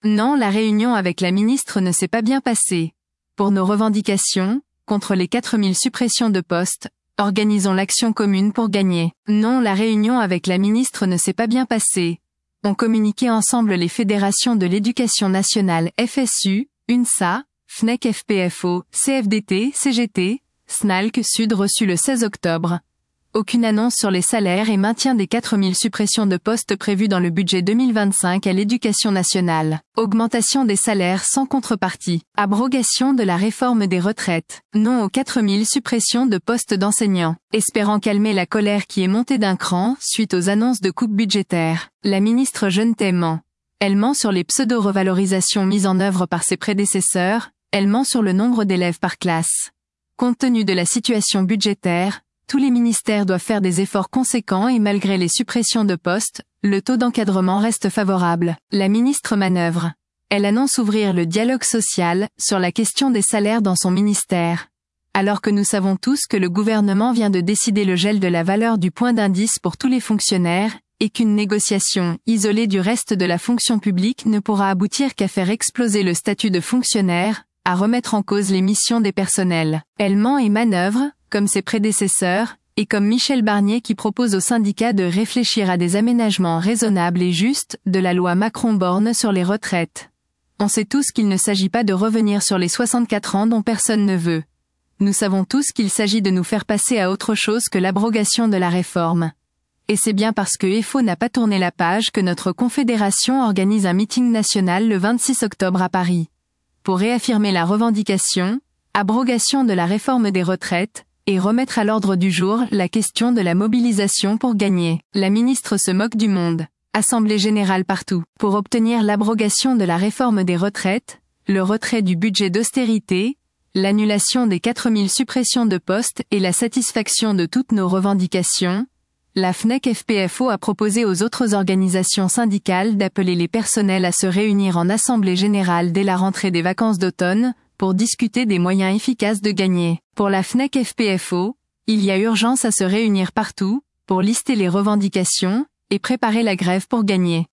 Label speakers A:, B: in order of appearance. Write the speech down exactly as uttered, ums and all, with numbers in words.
A: Non, la réunion avec la ministre ne s'est pas bien passée. Pour nos revendications, contre les quatre mille suppressions de postes, organisons l'action commune pour gagner. Non, la réunion avec la ministre ne s'est pas bien passée. Ont communiqué ensemble les fédérations de l'éducation nationale F S U, UNSA, F N E C F P F O, C F D T, C G T, S N A L C Sud reçu le seize octobre. Aucune annonce sur les salaires et maintien des quatre mille suppressions de postes prévues dans le budget deux mille vingt-cinq à l'éducation nationale. Augmentation des salaires sans contrepartie. Abrogation de la réforme des retraites. Non aux quatre mille suppressions de postes d'enseignants. Espérant calmer la colère qui est montée d'un cran suite aux annonces de coupes budgétaires. La ministre Jeantet ment. Elle ment sur les pseudo-revalorisations mises en œuvre par ses prédécesseurs, elle ment sur le nombre d'élèves par classe. Compte tenu de la situation budgétaire, tous les ministères doivent faire des efforts conséquents et malgré les suppressions de postes, le taux d'encadrement reste favorable. La ministre manœuvre. Elle annonce ouvrir le dialogue social sur la question des salaires dans son ministère. Alors que nous savons tous que le gouvernement vient de décider le gel de la valeur du point d'indice pour tous les fonctionnaires, et qu'une négociation, isolée du reste de la fonction publique ne pourra aboutir qu'à faire exploser le statut de fonctionnaire, à remettre en cause les missions des personnels. Elle ment et manœuvre, comme ses prédécesseurs, et comme Michel Barnier qui propose aux syndicats de réfléchir à des aménagements raisonnables et justes de la loi Macron-Borne sur les retraites. On sait tous qu'il ne s'agit pas de revenir sur les soixante-quatre ans dont personne ne veut. Nous savons tous qu'il s'agit de nous faire passer à autre chose que l'abrogation de la réforme. Et c'est bien parce que F O n'a pas tourné la page que notre confédération organise un meeting national le vingt-six octobre à Paris. Pour réaffirmer la revendication, abrogation de la réforme des retraites, et remettre à l'ordre du jour la question de la mobilisation pour gagner. La ministre se moque du monde. Assemblée générale partout. Pour obtenir l'abrogation de la réforme des retraites, le retrait du budget d'austérité, l'annulation des quatre mille suppressions de postes et la satisfaction de toutes nos revendications, la F N E C F P F O a proposé aux autres organisations syndicales d'appeler les personnels à se réunir en assemblée générale dès la rentrée des vacances d'automne, pour discuter des moyens efficaces de gagner. Pour la F N E C F P F O, il y a urgence à se réunir partout, pour lister les revendications, et préparer la grève pour gagner.